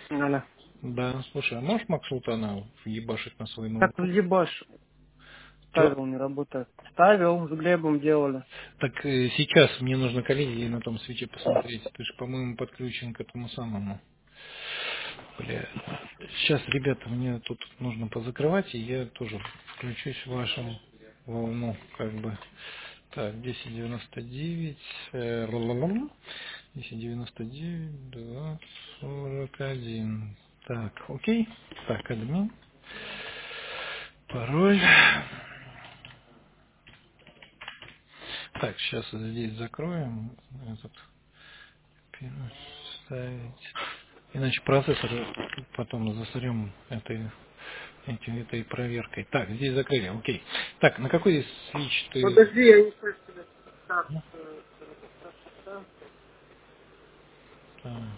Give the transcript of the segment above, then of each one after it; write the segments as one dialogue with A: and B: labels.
A: Аля.
B: Да, слушай, а можешь Мак Султана въебашить на свой
A: Как
B: ноутбук?
A: ебаш
B: Чё?
A: ставил, не работает. Ставил, с Глебом делали.
B: Так сейчас мне нужно коллеги на том свече посмотреть. Ты же, по-моему, подключен к этому самому. Бля. Сейчас, ребята, мне тут нужно позакрывать, и я тоже включусь в вашу волну, как бы. Так, 1099, 1099, 241. Так, окей. Так, админ, пароль. Так, сейчас здесь закроем этот первый ставить. Иначе процессор потом засорем этой проверкой. Так, здесь закрыли, окей. Так, на какой свич ты...
A: Подожди, я не слышу тебя. Так,
B: А,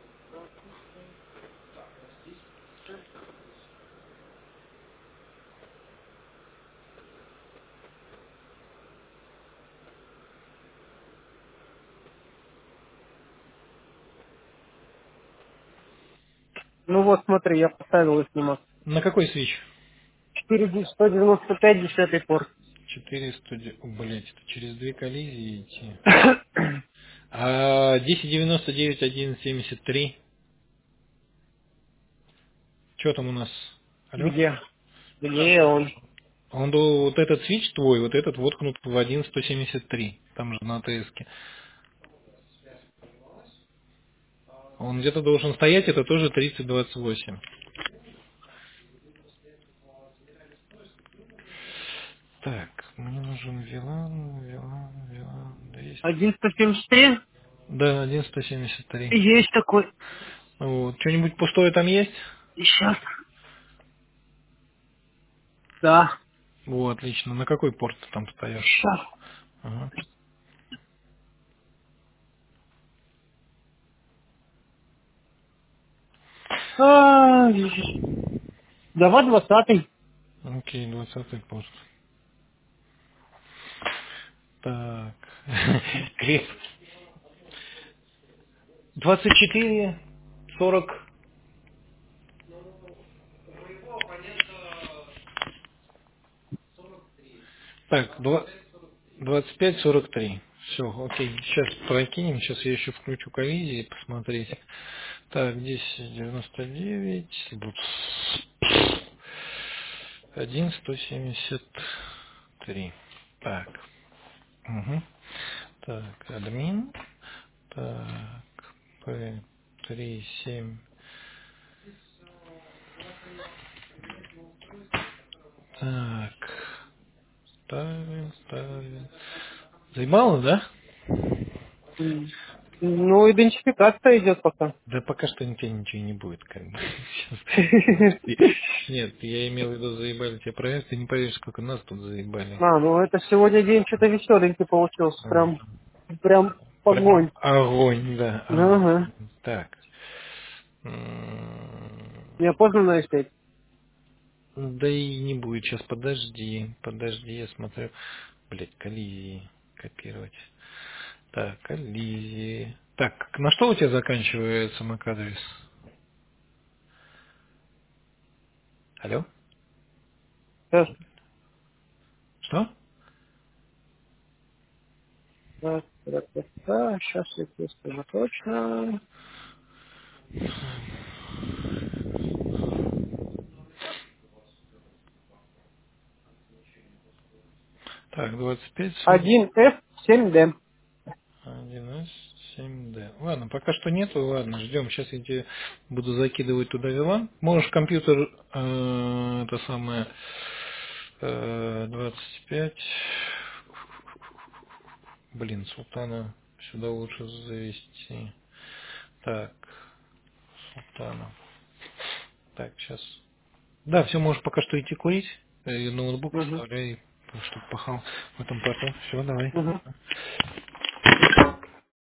A: ну вот смотри, я поставил и снимал.
B: на какой свич?
A: 195, 10 порт.
B: 400... Блять, это через две коллизии идти. А 1099.173. Что там у нас? Алло?
A: Где? Где он?
B: Вот этот свич твой, вот этот воткнут в 1.173. Там же на АТС-ке. Он где-то должен стоять, это тоже 3028. Так, мне нужен VLAN 200.
A: 173?
B: Да, 1.173.
A: Есть такой.
B: Вот. Что-нибудь пустое там есть?
A: Сейчас. Да.
B: О, отлично. На какой порт ты там стоишь?
A: Сейчас.
B: Ага.
A: Давай 20-й.
B: Окей, 20-й порт. Так. Креп. 24, 40. Так, 25, 43. Все, окей. Сейчас прокинем. Сейчас я еще включу коллизии посмотреть. Так, здесь 99. 1.173. Так. Угу. Так, админ. Так, P37. Так. Ставим. Заебало, да?
A: М. Ну, идентификация идет пока.
B: Да пока что ничего не будет, как бы. Сейчас. Нет, я имел в виду, заебали тебе проект, ты не поверишь, сколько нас тут заебали.
A: Ну это сегодня день что-то веселенький получился. Прям
B: Прям
A: огонь.
B: огонь, да.
A: Ага.
B: Так.
A: Я поздно на эстейт.
B: Да и не будет. Сейчас подожди, я смотрю. Блять, коллизии копировать. Так, коллизии. Так, на что у тебя заканчивается MAC-адрес? Алло?
A: Сейчас,
B: Что?
A: сейчас я тебе скажу точно.
B: Так, 2540.
A: 1F7D.
B: 1С7D. Ладно, пока что нету, ладно, ждем. Сейчас я тебе буду закидывать туда вилан. Можешь компьютер, это самое, 25. Блин, Султана сюда лучше завести. Так, Султана. Так, сейчас. Да, все, можешь пока что идти курить. Ноутбук
A: Угу.
B: оставляй, чтобы пахал в этом порту. Все, давай.
A: Угу.